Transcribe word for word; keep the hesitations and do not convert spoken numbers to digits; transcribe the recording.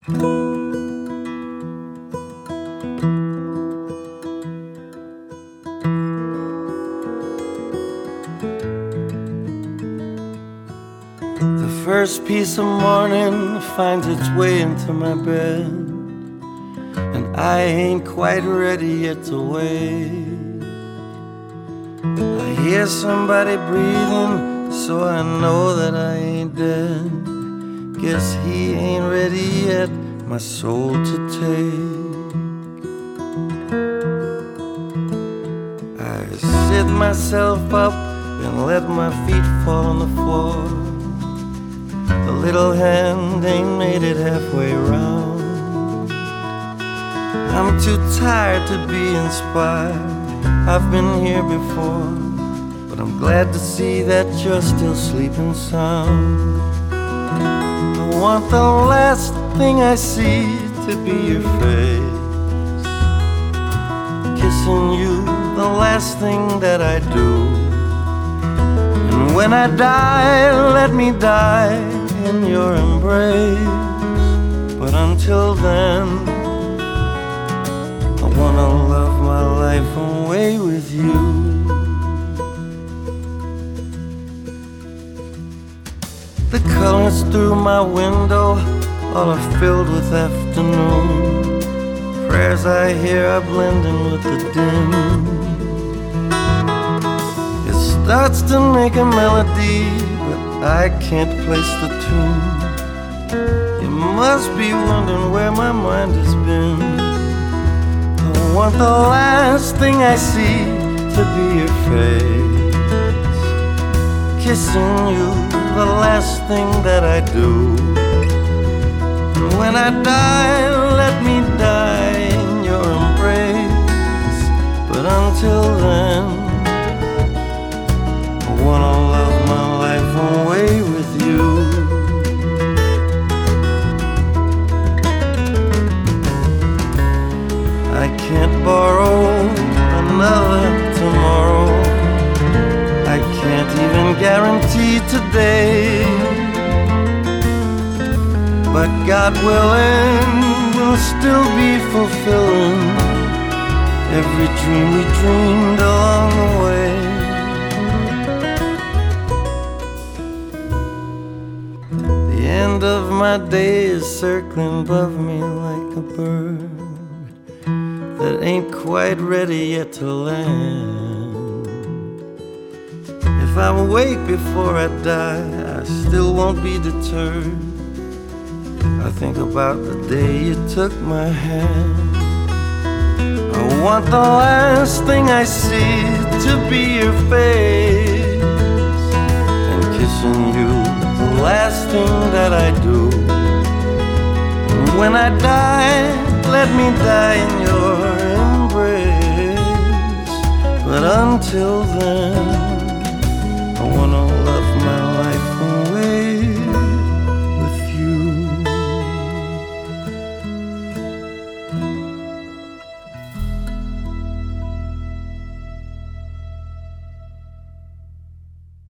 The first piece of morning finds its way into my bed, and I ain't quite ready yet to wait. I hear somebody breathing, so I know that I ain't dead. Guess he ain't ready yet, my soul to take. I sit myself up and let my feet fall on the floor. The little hand ain't made it halfway round. I'm too tired to be inspired. I've been here before, but I'm glad to see that you're still sleeping sound. I want the last thing I see to be your face, kissing you, the last thing that I do. And when I die, let me die in your embrace. But until then, I wanna love my life away with you. The colors through my window all are filled with afternoon. Prayers I hear are blending with the dim. It starts to make a melody, but I can't place the tune. You must be wondering where my mind has been. I want the last thing I see to be your face, kissing you, the last thing that I do. And when I die, let me die in your embrace. But until then, I wanna love my life away with you. I can't borrow another tomorrow. I can't even guarantee today. But God willing, we'll still be fulfilling every dream we dreamed along the way. The end of my day is circling above me like a bird that ain't quite ready yet to land. If I'm awake before I die, I still won't be deterred. I think about the day you took my hand. I want the last thing I see to be your face, and kissing you, the last thing that I do. And when I die, let me die in your embrace. But until then, I wanna